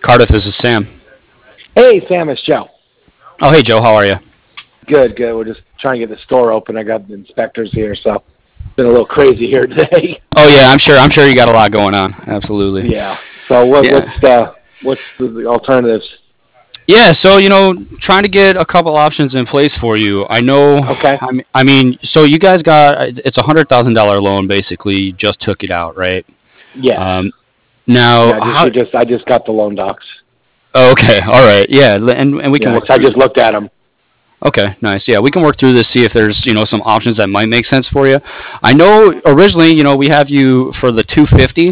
Cardiff, this is Sam. Hey, Sam, it's Joe. Oh, hey, Joe. How are you? Good, good. We're just trying to get the store open. I got the inspectors here, so it's been a little crazy here today. Oh, yeah. I'm sure you got a lot going on. Absolutely. Yeah. So Yeah. what's the alternatives? Yeah. So trying to get a couple options in place for you. I know. Okay. I mean, so you guys got it's $100,000 loan. Basically, you just took it out, right? Yes. Um, now, Yeah. how? I just got the loan docs. Oh, okay. All right. Yeah. And we can Yeah. work I through. just looked at them. Okay, nice. Yeah, we can work through this, see if there's some options that might make sense for you. I know originally we have you for the 250,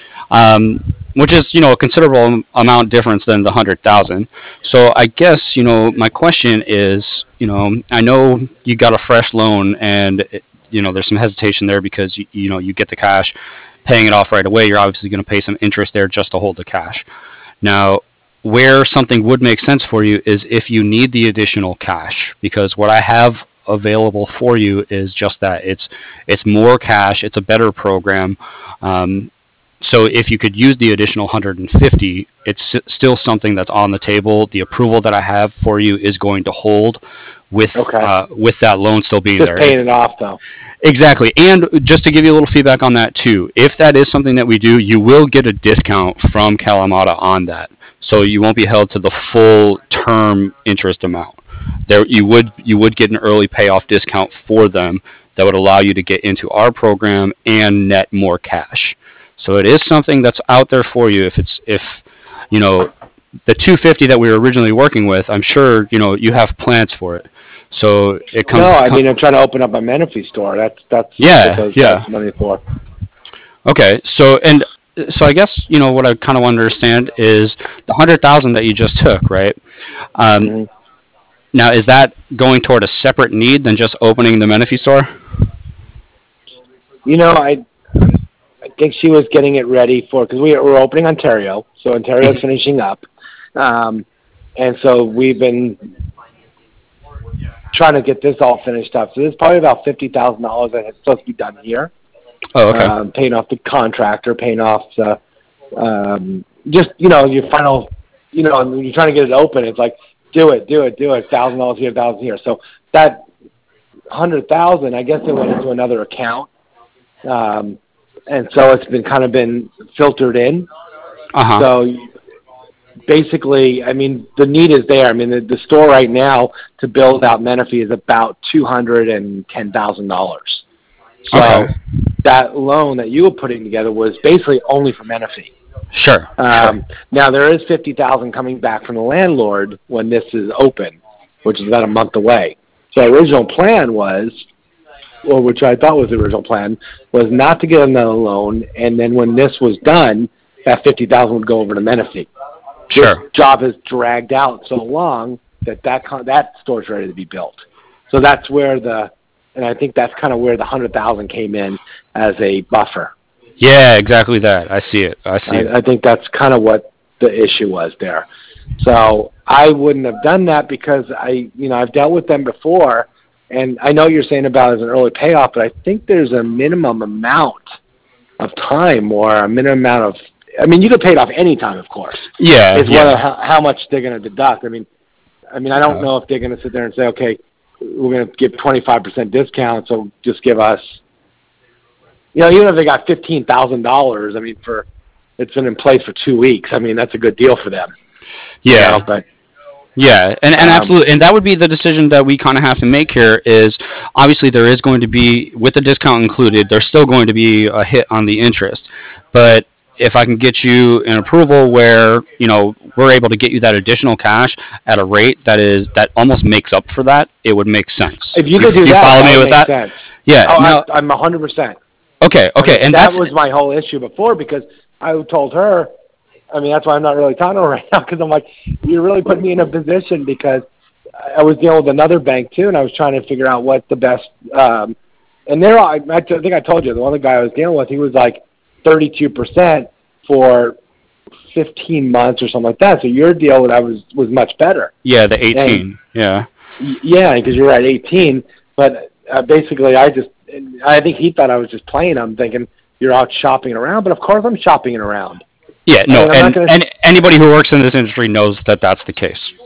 which is a considerable amount difference than the 100,000. So I guess my question is I know you got a fresh loan and there's some hesitation there because you get the cash, paying it off right away. You're obviously going to pay some interest there just to hold the cash. Now, where something would make sense for you is if you need the additional cash, because what I have available for you is just that it's more cash, it's a better program. Um, so if you could use the additional 150, it's still something that's on the table. The approval that I have for you is going to hold Okay. with that loan still being Just there. paying it off though. Exactly. And just to give you a little feedback on that too, if that is something that we do, you will get a discount from Kalamata on that. So you won't be held to the full term interest amount. There you would get an early payoff discount for them that would allow you to get into our program and net more cash. So it is something that's out there for you if you know the 250 that we were originally working with, I'm sure you have plans for it. So it No, comes I mean I'm trying to open up a Menifee store. That's what yeah, those yeah. that's money for. Okay, so I guess what I kind of want to understand is the 100,000 that you just took, right? Um, Hmm. Now, is that going toward a separate need than just opening the Menifee store? You know, I think she was getting it ready for because we're opening Ontario, so Ontario's Mhm. finishing up, um, and so we've been trying to get this all finished up. So there's probably about $50,000 that is supposed to be done here, Oh, okay. paying off the contractor, paying off the just your final, and when you're trying to get it open, it's like do it, $1,000 here, 1,000 here. So that 100,000, I guess it went into another account. Um, and so it's been filtered in. Uh huh. So basically, I mean, the need is there. I mean, the store right now to build out Menifee is about $210,000. Okay. So that loan that you were putting together was basically only for Menifee. Sure. Sure. Now there is 50,000 coming back from the landlord when this is open, which is about a month away. So the original plan was, or which I thought was the original plan, was not to get another loan, and then when this was done, that 50,000 would go over to Menifee. This Sure. job has dragged out so long that store's ready to be built. So that's where and I think that's kind of where the 100,000 came in as a buffer. Yeah, exactly that. I see it. I see it. I think that's kind of what the issue was there. So I wouldn't have done that because I've dealt with them before, and I know you're saying about as an early payoff, but I think there's a minimum amount of time or a minimum amount of. I mean, you could pay it off any time, of course. Yeah. It's whether Yeah. how much they're going to deduct. I don't Okay. know if they're going to sit there and say, okay, we're going to give 25% discount, so just give us. Even if they got $15,000, it's been in place for 2 weeks. I mean, that's a good deal for them. Yeah. But Yeah, and um, absolutely, and that would be the decision that we kind of have to make here. Is obviously there is going to be, with the discount included, there's still going to be a hit on the interest. But if I can get you an approval where we're able to get you that additional cash at a rate that almost makes up for that, it would make sense. if you You, could do you that, follow that me would with make that? sense. Yeah. Oh, Now, I'm 100%. okay, okay, and That that's was my whole issue before because I told her. That's why I'm not really talking to her right now because I'm like, you're really putting me in a position because I was dealing with another bank too, and I was trying to figure out what the best. And they're all, I think I told you the one guy I was dealing with, he was like 32% for 15 months or something like that. So your deal with that was much better. yeah, the And 18. Yeah. yeah, because you're at 18. But basically, I think he thought I was just playing. I'm thinking you're out shopping around, but of course I'm shopping around. Yeah, I no, mean, I'm not going to. and anybody who works in this industry knows that that's the case.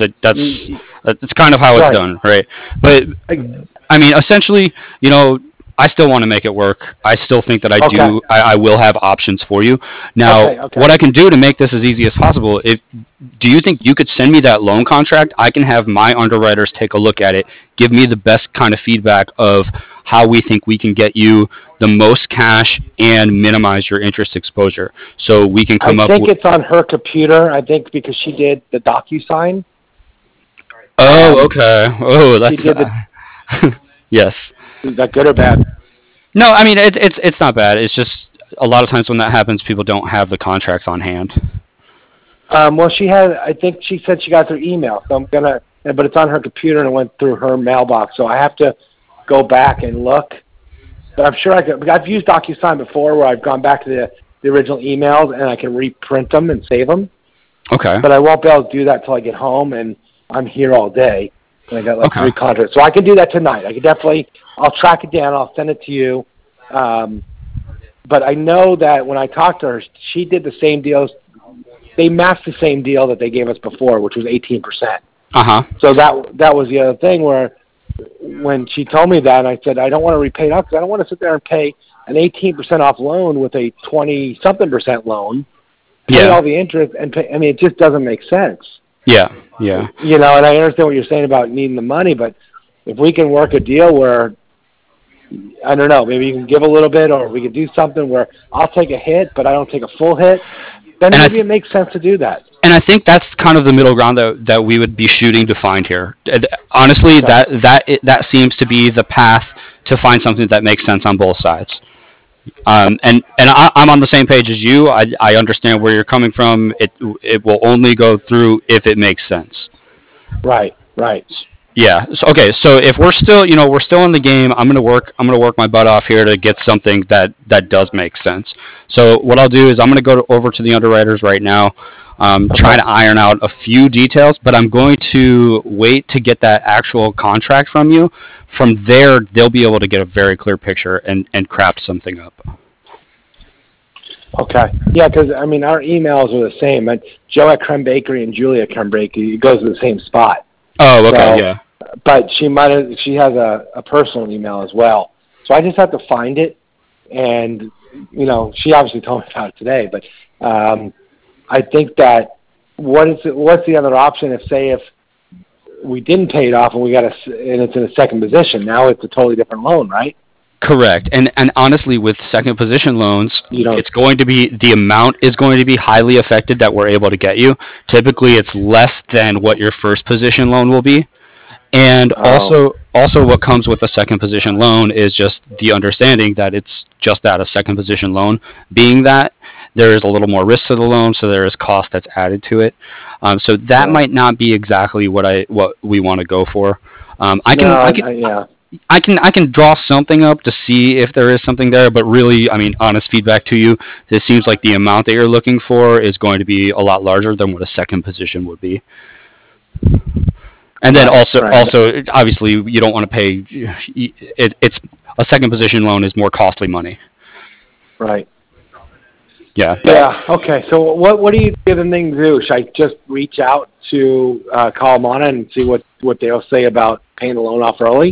That's kind of how it's Right. done, right? But I mean, essentially, you know, I still want to make it work. I still think that Okay. I will have options for you. Now, Okay. Okay. what I can do to make this as easy as possible, if do you think you could send me that loan contract? I can have my underwriters take a look at it, give me the best kind of feedback of how we think we can get you the most cash and minimize your interest exposure. So we can I come up think with. it's on her computer. I think because she did the DocuSign. Oh, Um, okay. Oh, she that's did the. yes. Is that good or bad? No, I mean it's not bad. It's just a lot of times when that happens, people don't have the contracts on hand. Well, she had. I think she said she got through email. So I'm gonna. But it's on her computer and it went through her mailbox. So I have to go back and look. But I'm sure I could. I've used DocuSign before, where I've gone back to the original emails and I can reprint them and save them. Okay. But I won't be able to do that till I get home, and I'm here all day. And I got like Okay. 3 contracts, so I can do that tonight. I can definitely. I'll track it down. I'll send it to you. But I know that when I talked to her, she did the same deals. They matched the same deal that they gave us before, which was 18%. Uh huh. So that was the other thing where when she told me that, I said I don't want to repay it off because I don't want to sit there and pay an 18% off loan with a 20-something% loan, pay Yeah. all the interest, and pay. I mean, it just doesn't make sense. Yeah. Yeah. You know, and I understand what you're saying about needing the money, but if we can work a deal where I don't know, maybe you can give a little bit, or we could do something where I'll take a hit, but I don't take a full hit, then And I maybe it makes sense to do that. and I think that's kind of the middle ground that we would be shooting to find here. Honestly, Okay. that seems to be the path to find something that makes sense on both sides. I'm on the same page as you. I understand where you're coming from. It will only go through if it makes sense. Right, right. Yeah. So, okay. So if we're still, we're still in the game, I'm gonna work. I'm gonna work my butt off here to get something that does make sense. So what I'll do is I'm gonna over to the underwriters right now, try Okay. to iron out a few details, but I'm going to wait to get that actual contract from you. From there, they'll be able to get a very clear picture and craft something up. Okay. Yeah, because, I mean, our emails are the same. And Joe at Creme Bakery and Julia at Creme Bakery, it goes to the same spot. Oh, okay. So, Yeah. but she has a personal email as well. So I just have to find it. And, she obviously told me about it today. But I think that what's the other option if we didn't pay it off and and it's in a second position? Now it's a totally different loan, right? Correct. And honestly, with second position loans, You don't. it's going to be the amount is going to be highly affected that we're able to get you. Typically, it's less than what your first position loan will be. And Oh, also what comes with a second position loan is just the understanding that it's just that, a second position loan. Being that there is a little more risk to the loan, so there is cost that's added to it. So that right. might not be exactly what we want to go for. No, yeah. I can draw something up to see if there is something there, but really, I mean, honest feedback to you, this seems like the amount that you're looking for is going to be a lot larger than what a second position would be. And then Right, also, right, also, obviously, you don't want to pay. It's a second position loan is more costly money. right. Yeah. Yeah. Okay. So what do you think the thing to do? Should I just reach out to Kalamana and see what they'll say about paying the loan off early?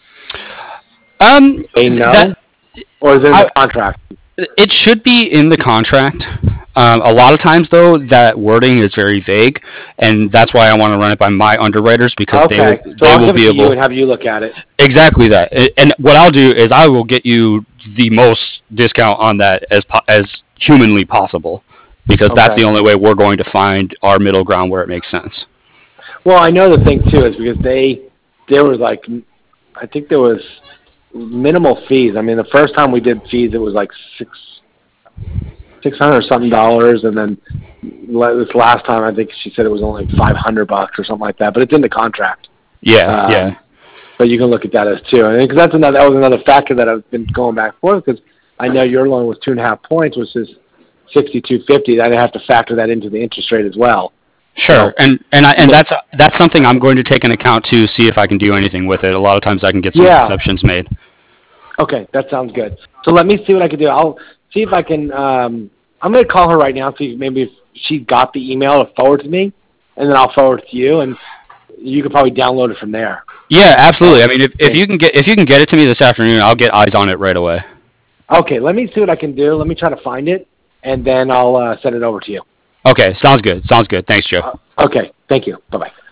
They That know, or is it in I, the contract? it should be in the contract. A lot of times, though, that wording is very vague, and that's why I want to run it by my underwriters because Okay. So they I'll will give it be to you able and have you look at it. exactly that. And what I'll do is I will get you the most discount on that as humanly possible because that's Okay. the only way we're going to find our middle ground where it makes sense. Well, I know the thing too is because there was like I think there was minimal fees. I mean, the first time we did fees, it was like $600 something dollars, and then this last time I think she said it was only $500 or something like that. But it's in the contract. Yeah, Um, yeah. but you can look at that as too, because that was another factor that I've been going back and forth because I know your loan was 2.5 points, which is 6250. I'd have to factor that into the interest rate as well. Sure, So and that's something I'm going to take into account to see if I can do anything with it. A lot of times I can get some yeah, exceptions made. okay, that sounds good. So let me see what I can do. I'll see if I can I'm going to call her right now, see maybe if she got the email to forward to me, and then I'll forward it to you, and you could probably download it from there. Yeah, absolutely. I mean, if you can get it to me this afternoon, I'll get eyes on it right away. Okay, let me see what I can do. Let me try to find it, and then I'll send it over to you. Okay, sounds good. Sounds good. Thanks, Joe. Okay, thank you. Bye-bye.